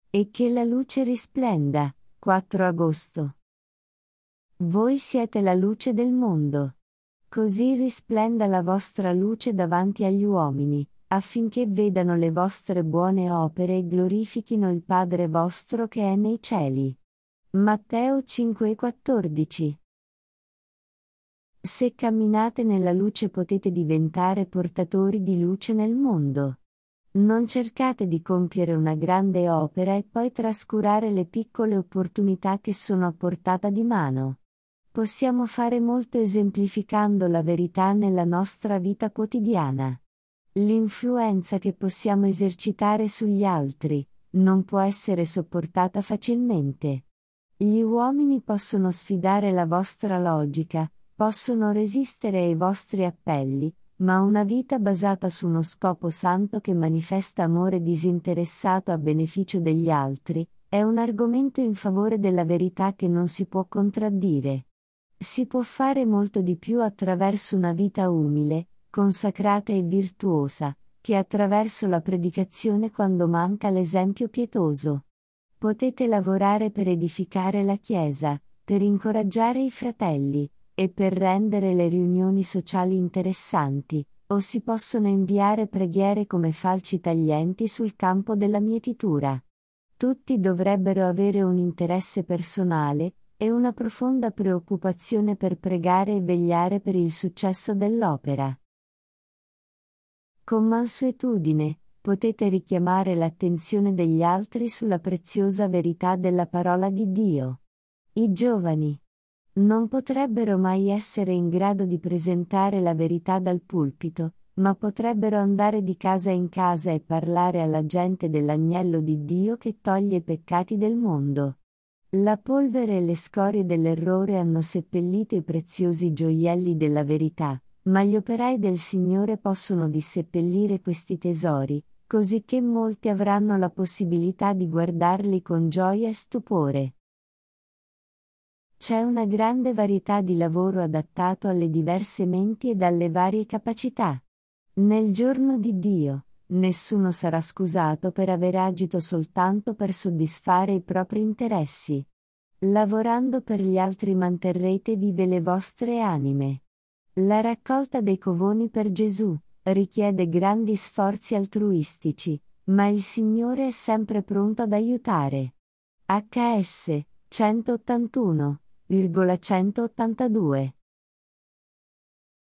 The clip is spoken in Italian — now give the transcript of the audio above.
E che la luce risplenda. 4 agosto. Voi siete la luce del mondo. Così risplenda la vostra luce davanti agli uomini, affinché vedano le vostre buone opere e glorifichino il Padre vostro che è nei cieli. Matteo 5,14. Se camminate nella luce potete diventare portatori di luce nel mondo. Non cercate di compiere una grande opera e poi trascurare le piccole opportunità che sono a portata di mano. Possiamo fare molto esemplificando la verità nella nostra vita quotidiana. L'influenza che possiamo esercitare sugli altri non può essere sopportata facilmente. Gli uomini possono sfidare la vostra logica, possono resistere ai vostri appelli, ma una vita basata su uno scopo santo che manifesta amore disinteressato a beneficio degli altri, è un argomento in favore della verità che non si può contraddire. Si può fare molto di più attraverso una vita umile, consacrata e virtuosa, che attraverso la predicazione quando manca l'esempio pietoso. Potete lavorare per edificare la Chiesa, per incoraggiare i fratelli, e per rendere le riunioni sociali interessanti, o si possono inviare preghiere come falci taglienti sul campo della mietitura. Tutti dovrebbero avere un interesse personale, e una profonda preoccupazione per pregare e vegliare per il successo dell'opera. Con mansuetudine, potete richiamare l'attenzione degli altri sulla preziosa verità della parola di Dio. I giovani non potrebbero mai essere in grado di presentare la verità dal pulpito, ma potrebbero andare di casa in casa e parlare alla gente dell'agnello di Dio che toglie i peccati del mondo. La polvere e le scorie dell'errore hanno seppellito i preziosi gioielli della verità, ma gli operai del Signore possono disseppellire questi tesori, cosicché molti avranno la possibilità di guardarli con gioia e stupore. C'è una grande varietà di lavoro adattato alle diverse menti ed alle varie capacità. Nel giorno di Dio, nessuno sarà scusato per aver agito soltanto per soddisfare i propri interessi. Lavorando per gli altri manterrete vive le vostre anime. La raccolta dei covoni per Gesù richiede grandi sforzi altruistici, ma il Signore è sempre pronto ad aiutare. HS 181,182